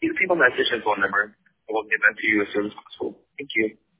Please leave a message and phone number. I will get back to you as soon as possible. Thank you.